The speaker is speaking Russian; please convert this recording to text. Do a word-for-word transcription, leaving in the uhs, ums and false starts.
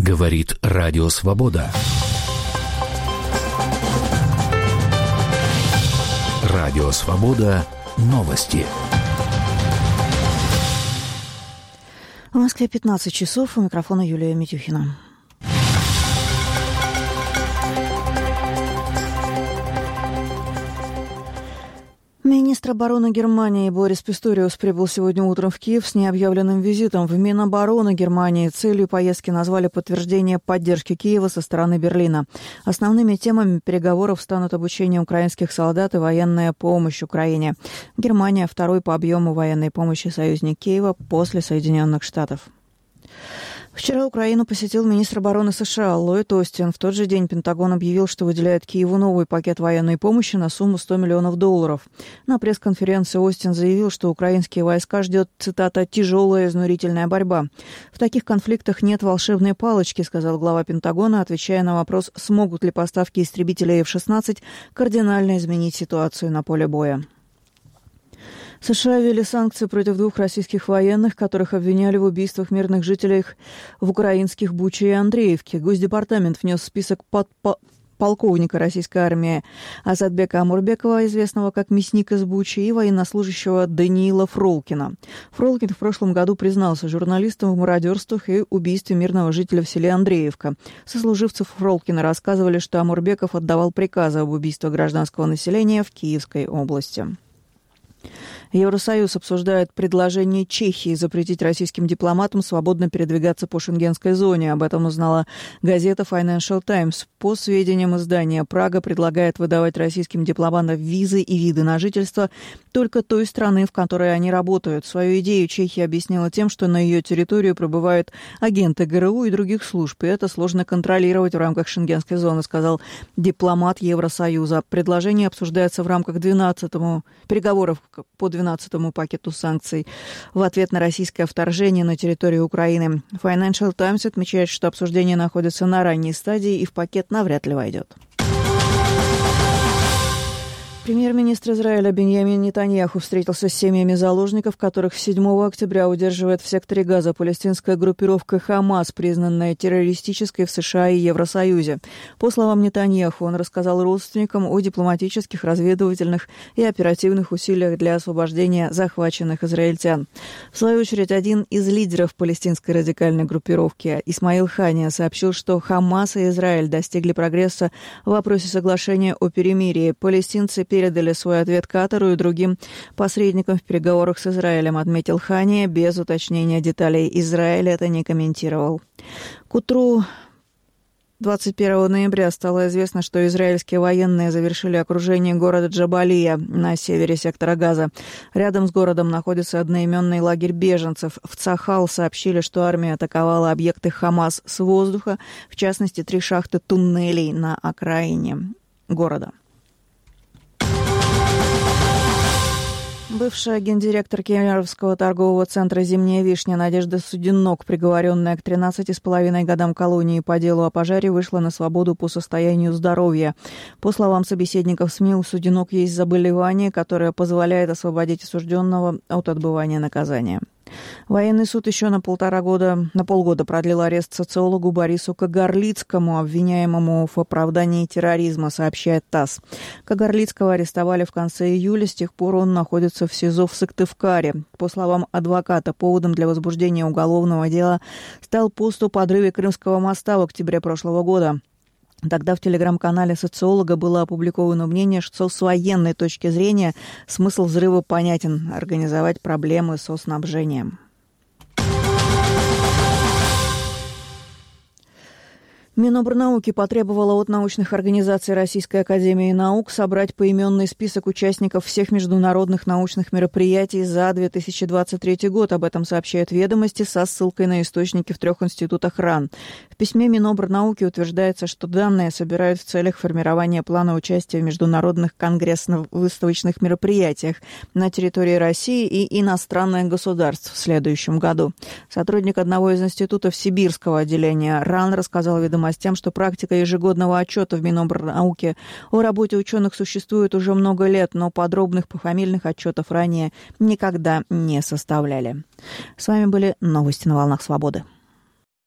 Говорит Радио Свобода. Радио Свобода. Новости. В Москве пятнадцать часов. У микрофона Юлия Митюхина. Министр обороны Германии Борис Писториус прибыл сегодня утром в Киев с необъявленным визитом в Минобороны Германии. Целью поездки назвали подтверждение поддержки Киева со стороны Берлина. Основными темами переговоров станут обучение украинских солдат и военная помощь Украине. Германия – второй по объему военной помощи союзник Киева после Соединенных Штатов. Вчера Украину посетил министр обороны США Ллойд Остин. В тот же день Пентагон объявил, что выделяет Киеву новый пакет военной помощи на сумму сто миллионов долларов. На пресс-конференции Остин заявил, что украинские войска ждет, цитата, «тяжелая изнурительная борьба». «В таких конфликтах нет волшебной палочки», сказал глава Пентагона, отвечая на вопрос, смогут ли поставки истребителей эф шестнадцать кардинально изменить ситуацию на поле боя. США ввели санкции против двух российских военных, которых обвиняли в убийствах мирных жителей в украинских Буче и Андреевке. Госдепартамент внес в список под полковника российской армии Азатбека Амурбекова, известного как мясник из Бучи, и военнослужащего Даниила Фролкина. Фролкин в прошлом году признался журналистам в мародерствах и убийстве мирного жителя в селе Андреевка. Сослуживцы Фролкина рассказывали, что Амурбеков отдавал приказы об убийстве гражданского населения в Киевской области. Евросоюз обсуждает предложение Чехии запретить российским дипломатам свободно передвигаться по шенгенской зоне. Об этом узнала газета Financial Times. По сведениям издания, Прага предлагает выдавать российским дипломатам визы и виды на жительство только той страны, в которой они работают. Свою идею Чехия объяснила тем, что на ее территорию прибывают агенты ГРУ и других служб, и это сложно контролировать в рамках шенгенской зоны, сказал дипломат Евросоюза. Предложение обсуждается в рамках двенадцатого переговоров по двенадцатому пакету санкций в ответ на российское вторжение на территорию Украины. Financial Times отмечает, что обсуждение находится на ранней стадии и в пакет навряд ли войдет. Премьер-министр Израиля Биньямин Нетаньяху встретился с семьями заложников, которых седьмого октября удерживает в секторе Газа палестинская группировка «Хамас», признанная террористической в США и Евросоюзе. По словам Нетаньяху, он рассказал родственникам о дипломатических, разведывательных и оперативных усилиях для освобождения захваченных израильтян. В свою очередь, один из лидеров палестинской радикальной группировки, Исмаил Хания, сообщил, что Хамас и Израиль достигли прогресса в вопросе соглашения о перемирии. Палестинцы передали свой ответ Катару и другим посредникам в переговорах с Израилем, отметил Хания, без уточнения деталей. Израиль это не комментировал. К утру двадцать первого ноября стало известно, что израильские военные завершили окружение города Джабалия на севере сектора Газа. Рядом с городом находится одноименный лагерь беженцев. В Цахал сообщили, что армия атаковала объекты Хамас с воздуха, в частности, три шахты туннелей на окраине города. Бывшая гендиректор Кемеровского торгового центра «Зимняя вишня» Надежда Судинок, приговоренная к тринадцати с половиной годам колонии по делу о пожаре, вышла на свободу по состоянию здоровья. По словам собеседников СМИ, у Судинок есть заболевание, которое позволяет освободить осужденного от отбывания наказания. Военный суд еще на полтора года, на полгода продлил арест социологу Борису Кагарлицкому, обвиняемому в оправдании терроризма, сообщает ТАСС. Кагарлицкого арестовали в конце июля, с тех пор он находится в СИЗО в Сыктывкаре. По словам адвоката, поводом для возбуждения уголовного дела стал пост о подрыве Крымского моста в октябре прошлого года. Тогда в телеграм-канале социолога было опубликовано мнение, что с военной точки зрения смысл взрыва понятен – организовать проблемы со снабжением. Минобрнауки потребовала от научных организаций Российской академии наук собрать поименный список участников всех международных научных мероприятий за две тысячи двадцать третий год. Об этом сообщают «Ведомости» со ссылкой на источники в трех институтах РАН. В письме Минобрнауки утверждается, что данные собирают в целях формирования плана участия в международных конгрессно-выставочных мероприятиях на территории России и иностранных государств в следующем году. Сотрудник одного из институтов Сибирского отделения РАН рассказал «Ведомостям», тем, что практика ежегодного отчета в Минобрнауке о работе ученых существует уже много лет, но подробных пофамильных отчетов ранее никогда не составляли. С вами были новости на волнах свободы.